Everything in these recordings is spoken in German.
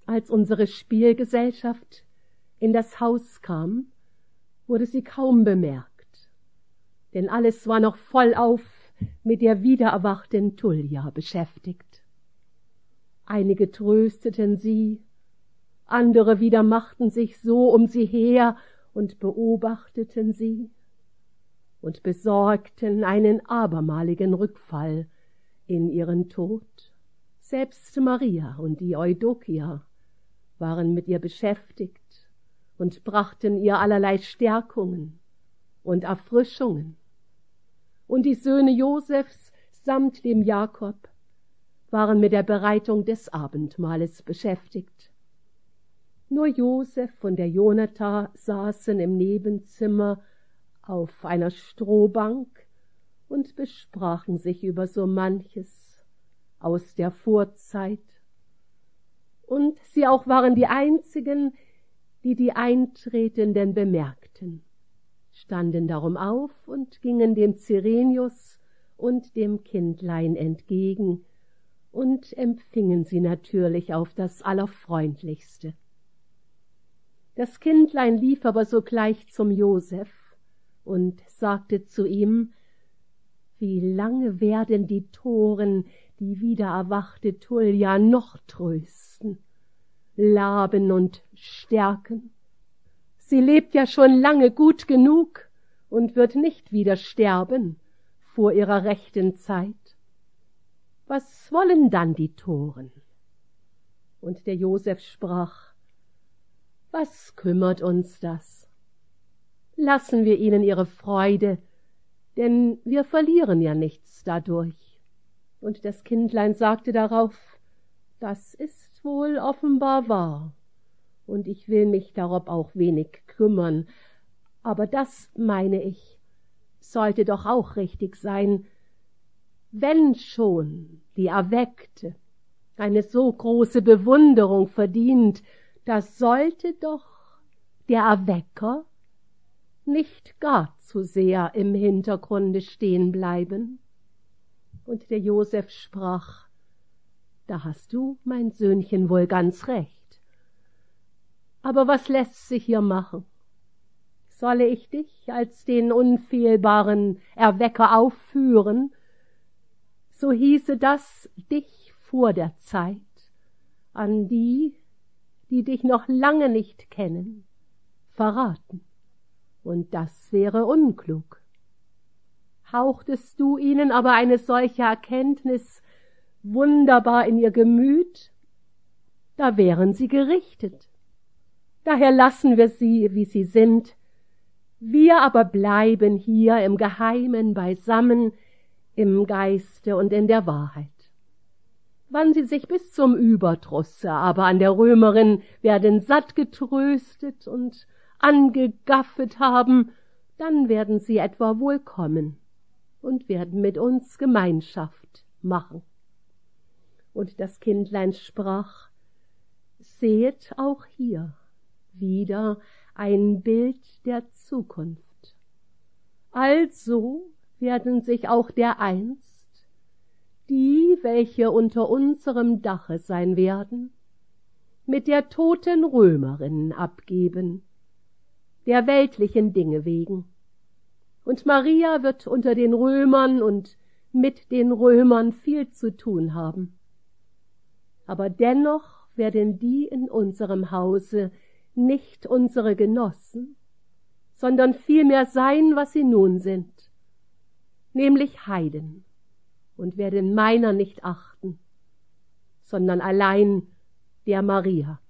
Als unsere Spielgesellschaft in das Haus kam, wurde sie kaum bemerkt, denn alles war noch vollauf mit der wiedererwachten Tullia beschäftigt. Einige trösteten sie, andere wieder machten sich so um sie her und beobachteten sie und besorgten einen abermaligen Rückfall in ihren Tod. Selbst Maria und die Eudokia waren mit ihr beschäftigt und brachten ihr allerlei Stärkungen und Erfrischungen. Und die Söhne Josefs samt dem Jakob waren mit der Bereitung des Abendmahles beschäftigt. Nur Josef und der Jonathan saßen im Nebenzimmer auf einer Strohbank und besprachen sich über so manches aus der Vorzeit. Und sie auch waren die einzigen, die die Eintretenden bemerkten, standen darum auf und gingen dem Cyrenius und dem Kindlein entgegen und empfingen sie natürlich auf das Allerfreundlichste. Das Kindlein lief aber sogleich zum Josef und sagte zu ihm: Wie lange werden die Toren die wiedererwachte Tullia noch trösten, laben und stärken? Sie lebt ja schon lange gut genug und wird nicht wieder sterben vor ihrer rechten Zeit. Was wollen dann die Toren? Und der Josef sprach: Was kümmert uns das? Lassen wir ihnen ihre Freude, denn wir verlieren ja nichts dadurch. Und das Kindlein sagte darauf: Das ist wohl offenbar wahr, und ich will mich darob auch wenig kümmern, aber das, meine ich, sollte doch auch richtig sein. Wenn schon die Erweckte eine so große Bewunderung verdient, da sollte doch der Erwecker nicht gar zu sehr im Hintergrunde stehen bleiben. Und der Josef sprach: Da hast du, mein Söhnchen, wohl ganz recht. Aber was lässt sich hier machen? Solle ich dich als den unfehlbaren Erwecker aufführen, so hieße das dich vor der Zeit an die, die dich noch lange nicht kennen, verraten. Und das wäre unklug. Hauchtest du ihnen aber eine solche Erkenntnis wunderbar in ihr Gemüt, da wären sie gerichtet. Daher lassen wir sie, wie sie sind. Wir aber bleiben hier im Geheimen beisammen, im Geiste und in der Wahrheit. Wann sie sich bis zum Überdrusse aber an der Römerin werden satt getröstet und angegaffet haben, dann werden sie etwa wohl kommen und werden mit uns Gemeinschaft machen. Und das Kindlein sprach: Sehet auch hier wieder ein Bild der Zukunft. Also werden sich auch dereinst die, welche unter unserem Dache sein werden, mit der toten Römerin abgeben, der weltlichen Dinge wegen. Und Maria wird unter den Römern und mit den Römern viel zu tun haben. Aber dennoch werden die in unserem Hause nicht unsere Genossen, sondern vielmehr sein, was sie nun sind, nämlich Heiden, und werden meiner nicht achten, sondern allein der Maria.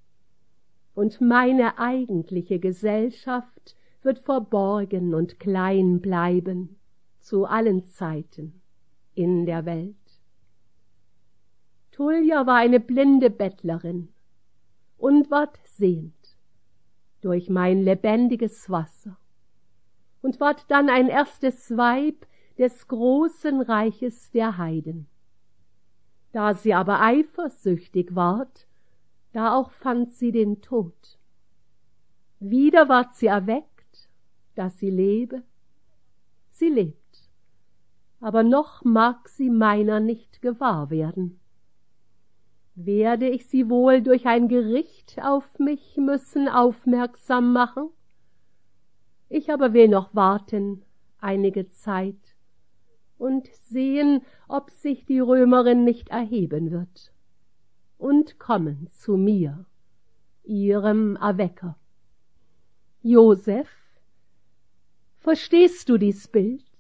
Und meine eigentliche Gesellschaft wird verborgen und klein bleiben zu allen Zeiten in der Welt. Tullia war eine blinde Bettlerin und ward sehend durch mein lebendiges Wasser und ward dann ein erstes Weib des großen Reiches der Heiden. Da sie aber eifersüchtig ward, da auch fand sie den Tod. Wieder ward sie erweckt, dass sie lebe. Sie lebt, aber noch mag sie meiner nicht gewahr werden. werde ich sie wohl durch ein Gericht auf mich müssen aufmerksam machen? Ich aber will noch warten einige Zeit und sehen, ob sich die Römerin nicht erheben wird und kommen zu mir, ihrem Erwecker. Joseph, verstehst du dies Bild?